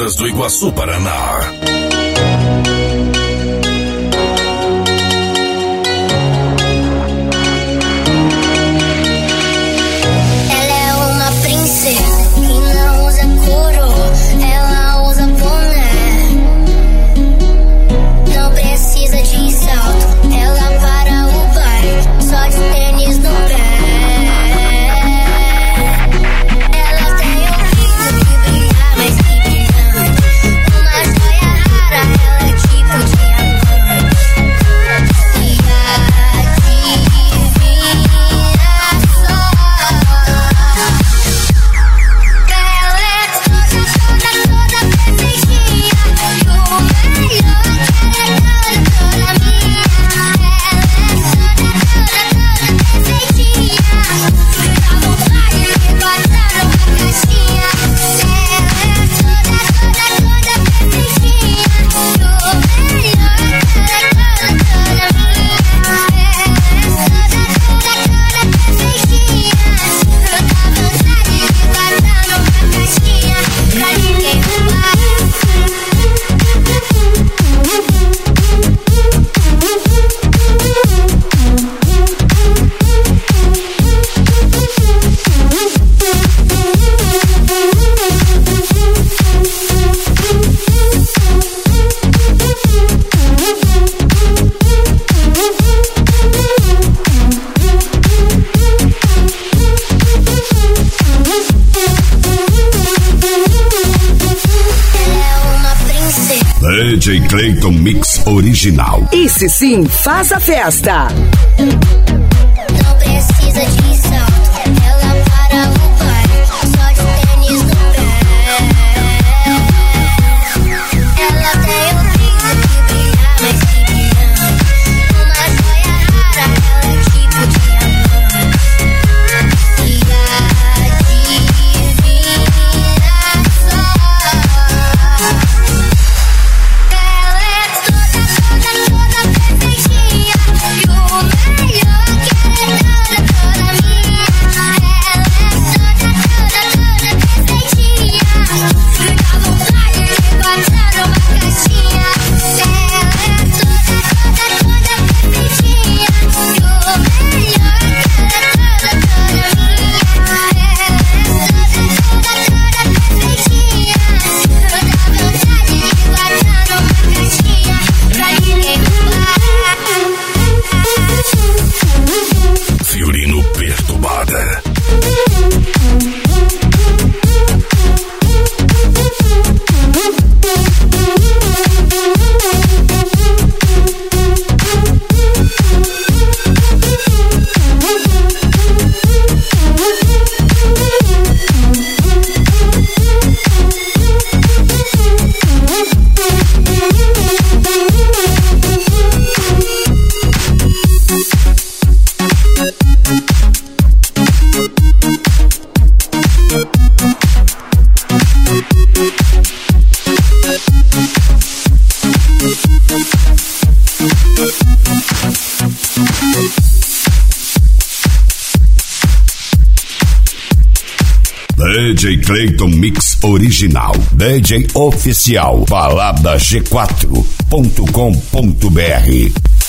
Caldas do Iguaçu, Paraná. Ela é uma princesa que não usa coroa, ela usa boné. Não precisa de salto, ela para o baile só de tênis no pé. Ela tem um brilho que brilha mais que brilhante, uma joia rara, ela é tipo diamante. E adivinha só, ela é toda perfeitinha, e o melhor que ela é toda minha. Ela é toda perfeitinha, dá vontade de botar numa caixinha. Ela é toda perfeitinha, e o melhor que ela é toda minha. Ela é toda perfeitinha, dá vontade de botar numa caixinha pra ninguém roubar. Ela é uma princesa. DJ Clayton Mix Original. Esse sim faz a festa. Não precisa de salto, ela para o baile só de tênis no pé. Ela tem um brilho que brilha mais que brilhante, uma joia rara, ela é tipo diamante. E adivinha só, ela é toda perfeitinha, e o melhor que ela é toda minha. Ela é toda perfeitinha, dá vontade de botar numa caixinha. Ela é toda perfeitinha, e o melhor que ela é toda minha. Ela é toda perfeitinha, dá vontade de botar numa caixinha pra ninguém roubar. Fiorino Perturbada. DJ Clayton Mix Original. DJ oficial. Balada G4.com.br.